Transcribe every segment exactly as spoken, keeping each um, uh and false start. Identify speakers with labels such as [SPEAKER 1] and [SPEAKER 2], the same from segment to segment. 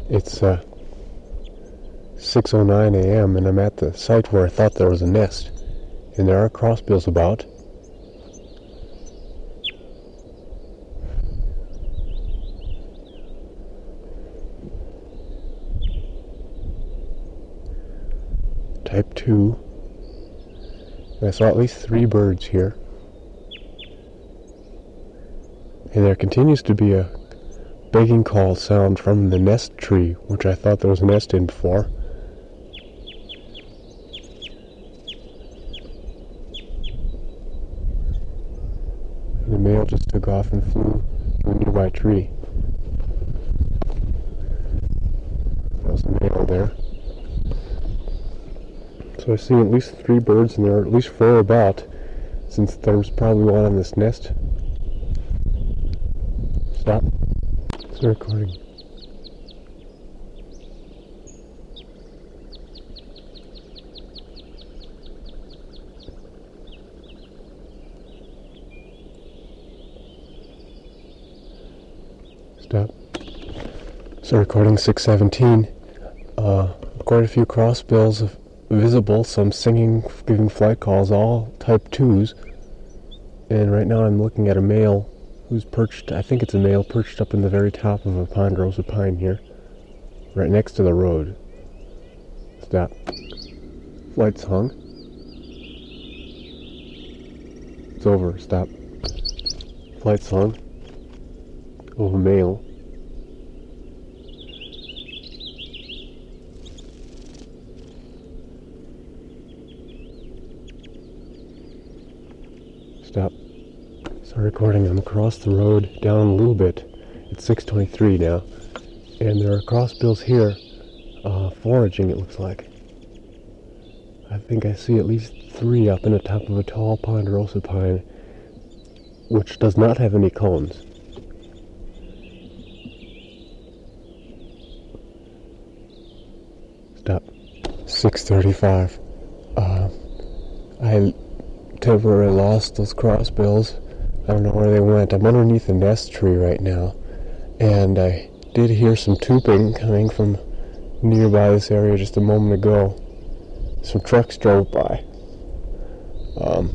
[SPEAKER 1] It's uh, six oh nine a.m. and I'm at the site where I thought there was a nest. And there are crossbills about. Type two. And I saw at least three birds here. And there continues to be a begging call sound from the nest tree, which I thought there was a nest in before. And the male just took off and flew to a nearby tree. That was the male there. So I see at least three birds, and there are at least four about, since there's probably one on this nest. Stop. It's recording. Stop. So recording six seventeen. Uh, quite a few crossbills visible, some singing, giving flight calls, all type twos. And right now I'm looking at a male who's perched, I think it's a male, perched up in the very top of a ponderosa pine here, right next to the road. Stop. Flight's hung. It's over. Stop. Flight's hung. Oh, a male. Stop. Start recording. I'm across the road, down a little bit. It's six twenty-three now, and there are crossbills here, uh, foraging. It looks like. I think I see at least three up in the top of a tall ponderosa pine, which does not have any cones. Stop. six thirty-five. Uh, I temporarily lost those crossbills. I don't know where they went. I'm underneath a nest tree right now, and I did hear some tuping coming from nearby this area just a moment ago. Some trucks drove by. Um,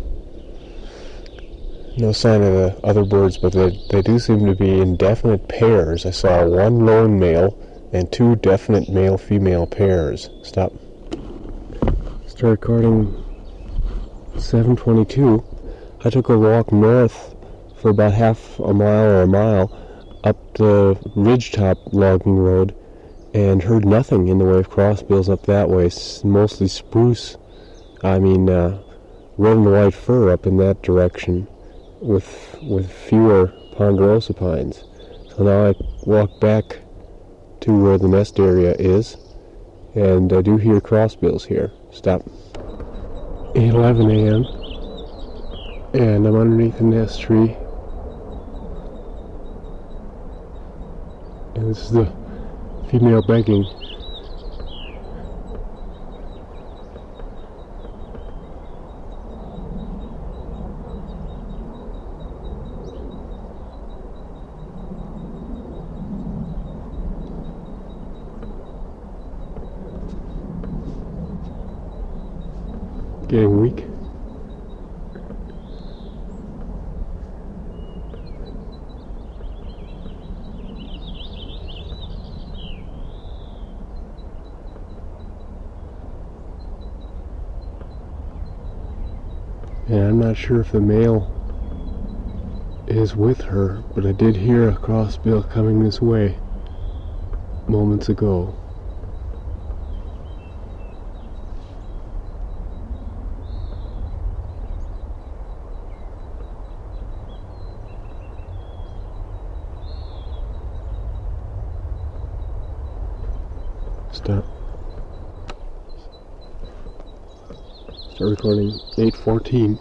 [SPEAKER 1] no sign of the other birds, but they, they do seem to be in definite pairs. I saw one lone male and two definite male-female pairs. Stop. Start recording seven twenty-two. I took a walk north for about half a mile or a mile up the ridgetop logging road and heard nothing in the way of crossbills up that way. S- mostly spruce, I mean uh, red and white fir up in that direction with with fewer ponderosa pines. So now I walk back to where the nest area is, and I do hear crossbills here. Stop. eight eleven a.m. and I'm underneath the nest tree, and this is the female begging. Getting weak. And I'm not sure if the male is with her, but I did hear a crossbill coming this way moments ago. Stop. Start recording eight fourteen.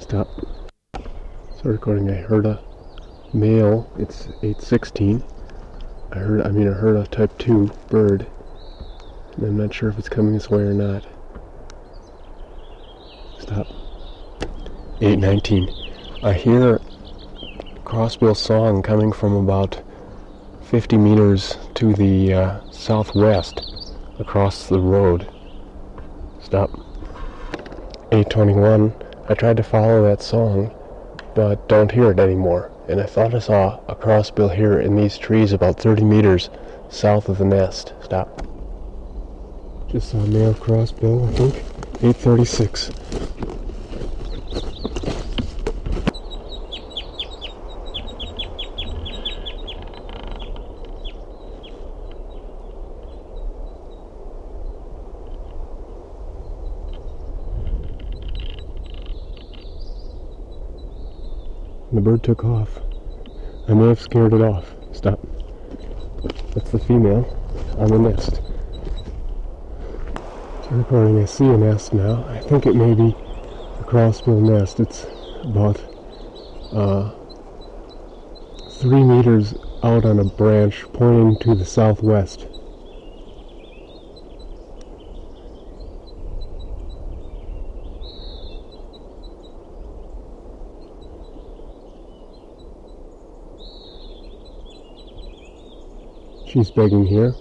[SPEAKER 1] Stop. Start recording. I heard a male. It's eight sixteen. I heard, I mean, I heard a type two bird. And I'm not sure if it's coming this way or not. Stop. eight nineteen. I hear crossbill song coming from about fifty meters to the uh, southwest across the road. Stop. eight twenty-one. I tried to follow that song, but don't hear it anymore. And I thought I saw a crossbill here in these trees about thirty meters south of the nest. Stop. Just saw a male crossbill, I think. eight thirty-six. The bird took off. I may have scared it off. Stop. That's the female on the nest. So recording, I see a nest now. I think it may be a crossbill nest. It's about uh, three meters out on a branch pointing to the southwest. She's begging here.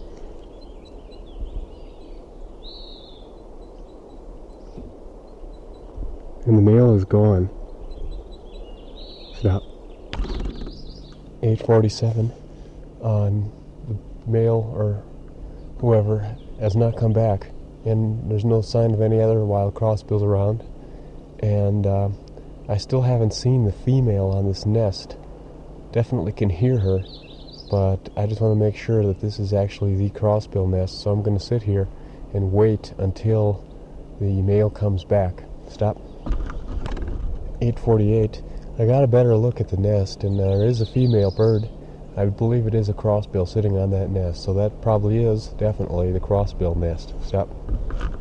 [SPEAKER 1] And the male is gone. Stop. eight forty-seven. On the male or whoever has not come back. And there's no sign of any other wild crossbills around. And uh, I still haven't seen the female on this nest. Definitely can hear her. But I just want to make sure that this is actually the crossbill nest, so I'm going to sit here and wait until the male comes back. Stop. eight forty-eight. I got a better look at the nest, and there is a female bird. I believe it is a crossbill sitting on that nest, so that probably is definitely the crossbill nest. Stop.